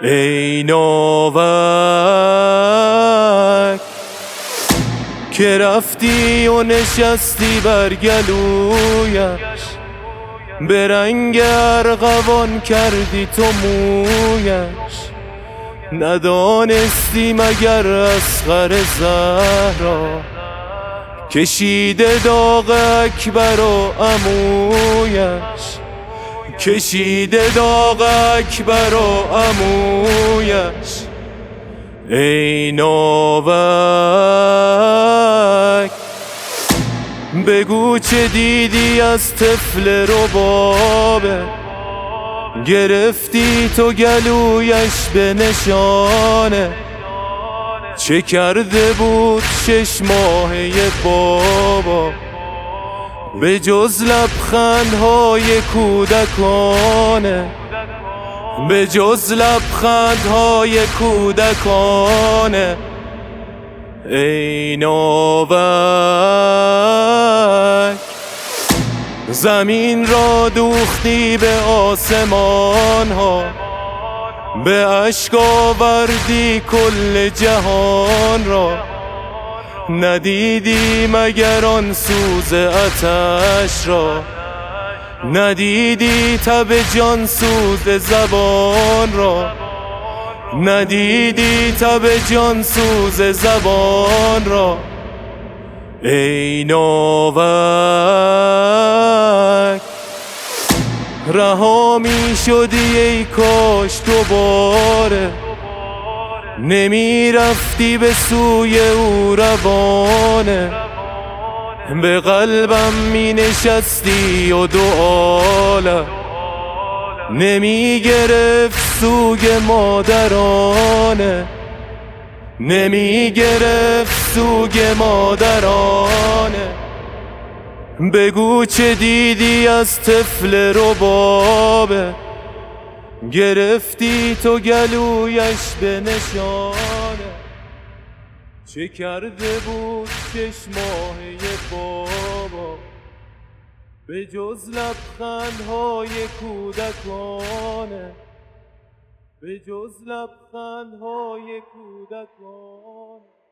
ای ناوک که رفتی و نشستی بر گلویش، به رنگ ارغوان کردی تو مویش. ندانستی مگر اصغر زهرا کشیده داغ اکبر و عمویش، کشیده داغ اکبر و عمویش. ای ناوک بگو چه دیدی از طفل ربابه، گرفتی تو گلویش به نشانه. چه کرده بود 6 ماهه بابا به جز لبخندهای کودکانه، به جز لبخندهای کودکانه. ای ناوک زمین را دوختی به آسمان ها، به اشک آوردی کل جهان را. ندیدی مگر آن سوز آتش را، ندیدی تب جان سوز زبان را، ندیدی تب جان سوز زبان را. ای ناوک رها می شدی ای کاش دوباره، نمی رفتی به سوی او روانه. به قلبم می نشستی و دو عالم نمی گرفت سوگ مادرانه، نمی گرفت سوگ مادرانه. بگو چه دیدی از طفل ربابه، گرفتی تو گلویش به نشانه. چه کرده بود 6 ماهه بابا به جز لبخندهای کودکانه، به جز لبخندهای کودکانه.